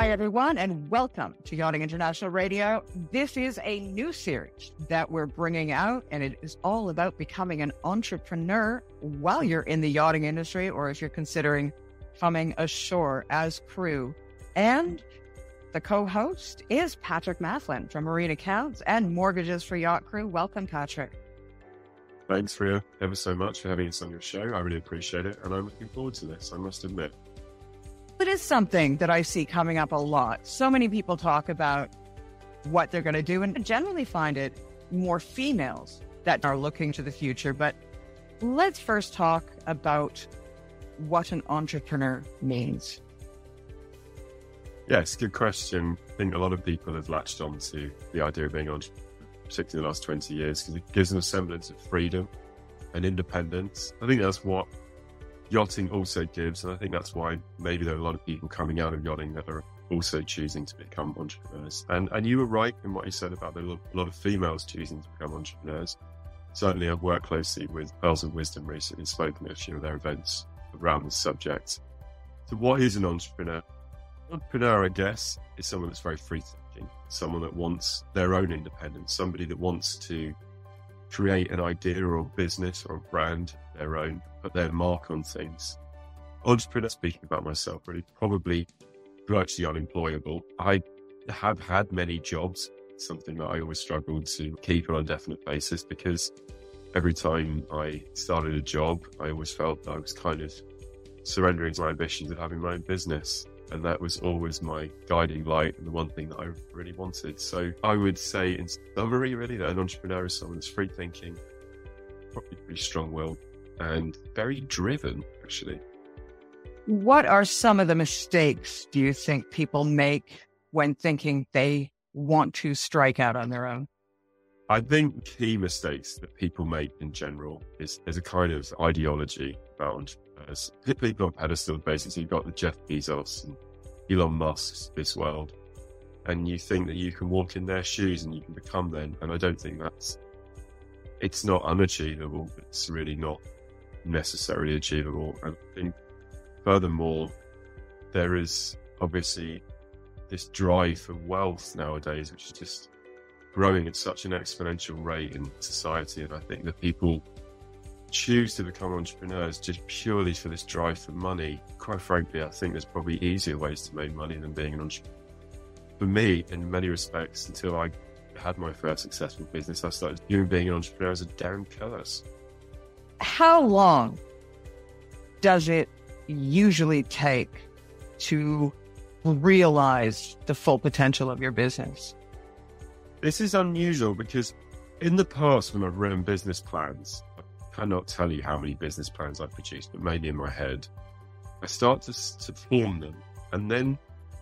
Hi, everyone, and welcome to Yachting International Radio. This is a new series that we're bringing out, and it is all about becoming an entrepreneur while you're in the yachting industry, or if you're considering coming ashore as crew. And the co-host is Patrick Maslin from Marine Accounts and Mortgages for Yacht Crew. Welcome, Patrick. Thanks, Ria, ever so much for having us on your show. I really appreciate it, and I'm looking forward to this, I must admit. It is something that I see coming up a lot. So many people talk about what they're going to do, and I generally find it more females that are looking to the future. But let's first talk about what an entrepreneur means. Yes, good question. I think a lot of people have latched on to the idea of being an entrepreneur, particularly the last 20 years, because it gives them a semblance of freedom and independence. I think that's what yachting also gives, and I think that's why maybe there are a lot of people coming out of yachting that are also choosing to become entrepreneurs. And you were right in what you said about a lot of females choosing to become entrepreneurs. Certainly, I've worked closely with Pearls of Wisdom recently, spoken at a few of their events around the subject. So what is an entrepreneur? An entrepreneur, I guess, is someone that's very free-thinking, someone that wants their own independence, somebody that wants to create an idea or a business or a brand their own, put their mark on things. Entrepreneur, speaking about myself, really probably virtually unemployable. I have had many jobs, something that I always struggled to keep on a definite basis, because every time I started a job, I always felt that I was kind of surrendering to my ambitions of having my own business. And that was always my guiding light and the one thing that I really wanted. So I would say, in summary, really, that an entrepreneur is someone that's free thinking, probably pretty strong-willed, and very driven, actually. What are some of the mistakes do you think people make when thinking they want to strike out on their own? I think key mistakes that people make in general is there's a kind of ideology about entrepreneurs. People on pedestal, basically, you've got the Jeff Bezos and Elon Musk's of this world, and you think that you can walk in their shoes and you can become them. And I don't think it's not unachievable, but it's really not necessarily achievable. And I think, furthermore, there is obviously this drive for wealth nowadays, which is just growing at such an exponential rate in society. And I think that people choose to become entrepreneurs just purely for this drive for money. Quite frankly, I think there's probably easier ways to make money than being an entrepreneur. For me, in many respects, until I had my first successful business, I started viewing being an entrepreneur as a damn curse. How long does it usually take to realize the full potential of your business? This is unusual because in the past, when I've written business plans, I cannot tell you how many business plans I've produced, but mainly in my head, I start to form them, and then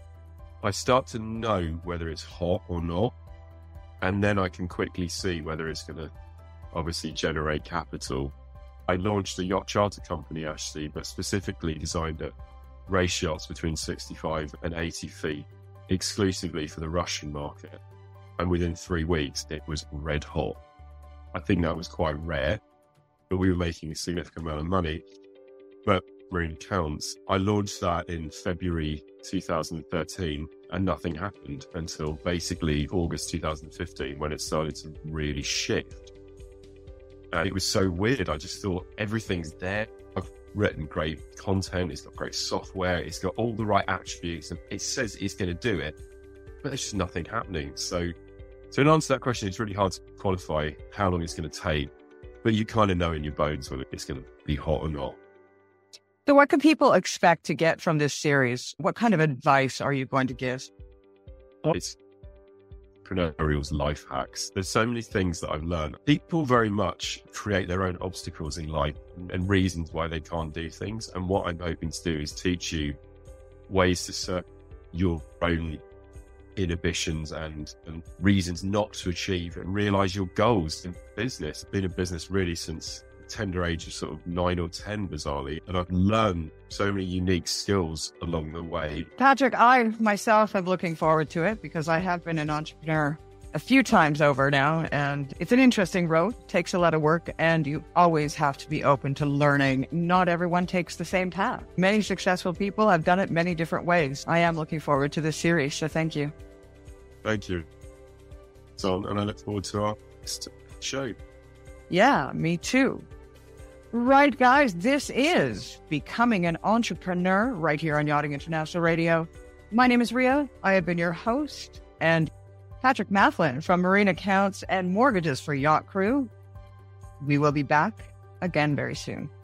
I start to know whether it's hot or not, and then I can quickly see whether it's going to obviously generate capital. I launched a yacht charter company, actually, but specifically designed at race yachts between 65 and 80 feet, exclusively for the Russian market. And within 3 weeks, it was red hot. I think that was quite rare, but we were making a significant amount of money. But Marine Accounts, I launched that in February 2013, and nothing happened until basically August 2015, when it started to really shift. And it was so weird. I just thought, everything's there. I've written great content. It's got great software. It's got all the right attributes, and it says it's going to do it, but there's just nothing happening. So in answer to that question, it's really hard to qualify how long it's going to take, but you kind of know in your bones whether it's going to be hot or not. So what can people expect to get from this series? What kind of advice are you going to give? It's entrepreneurial life hacks. There's so many things that I've learned. People very much create their own obstacles in life and reasons why they can't do things. And what I'm hoping to do is teach you ways to serve your own inhibitions and reasons not to achieve and realize your goals in business. I've been in business really since the tender age of sort of 9 or 10, bizarrely, and I've learned so many unique skills along the way. Patrick, I myself am looking forward to it because I have been an entrepreneur a few times over now, and it's an interesting road, takes a lot of work, and you always have to be open to learning. Not everyone takes the same path. Many successful people have done it many different ways. I am looking forward to this series, so thank you. Thank you. So, and I look forward to our next show. Yeah, me too. Right, guys, this is Becoming an Entrepreneur right here on Yachting International Radio. My name is Ria. I have been your host, and Patrick Mathlin from Marine Accounts and Mortgages for Yacht Crew. We will be back again very soon.